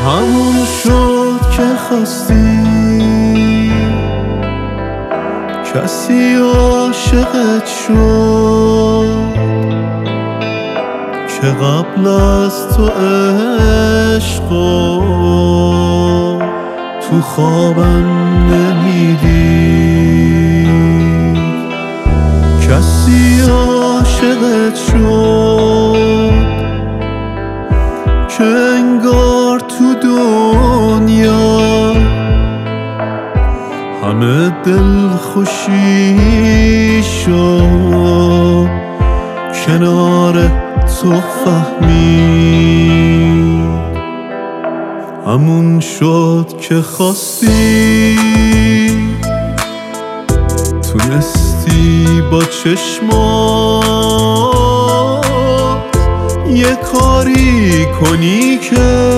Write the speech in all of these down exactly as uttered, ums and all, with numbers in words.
همون شد که خواستی، کسی عاشقت شد که قبل از تو عشقو تو خوابم نمیدید. کسی عاشقت شد که انگار تو دنیا همه دل خوشی شد کنار تو فهمید. همون شد که خواستی، تونستی با چشمات یه کاری کنی که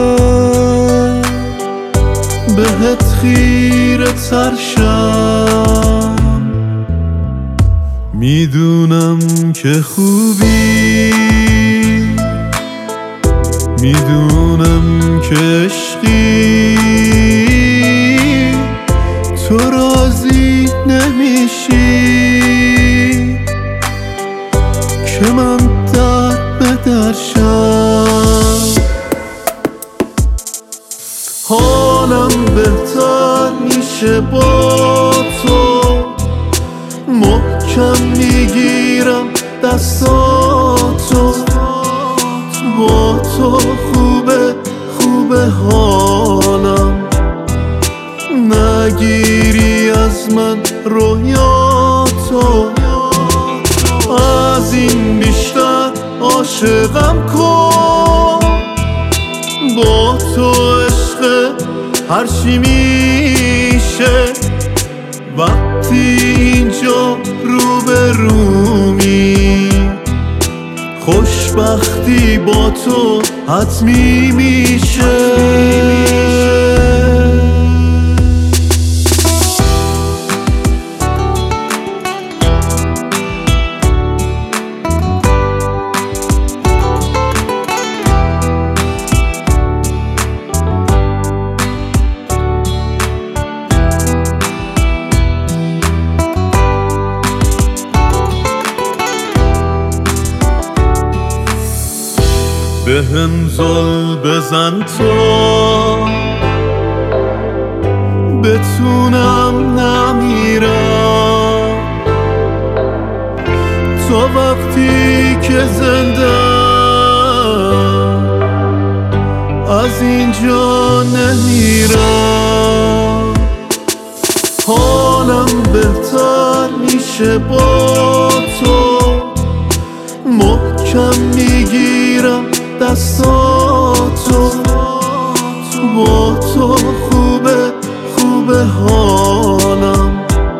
بهت خیره تر شم. میدونم که خوبی، میدونم که عشقی، تو راضی نمیشی که من در به در شم. حالم بهتر میشه با تو، محکم میگیرم دستاتو، با تو خوبه خوبه حالم. نگیری از من رویاتو، از این بیشتر عاشقم کن. با تو عشق هرچی میشه وقتی اینجا رو به رومی. خوشبختی با تو حتمی میشه. بهم زل بزن تا بتونم نمیرم، تا وقتی که زندم از اینجا نمیرم. حالم بهتر میشه با تو، محکم میگیرم دستاتو، با تو خوبه خوبه حالم.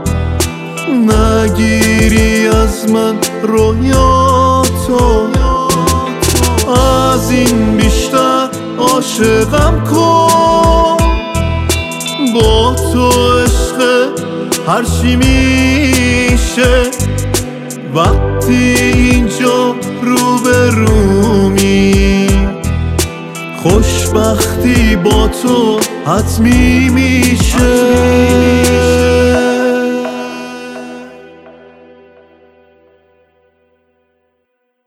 نگیری از من رویاتو، از این بیشتر عاشقم کن. با تو عشق هرچی میشه وقتی اینجا رو به رومی. خوشبختی با تو حتمی میشه.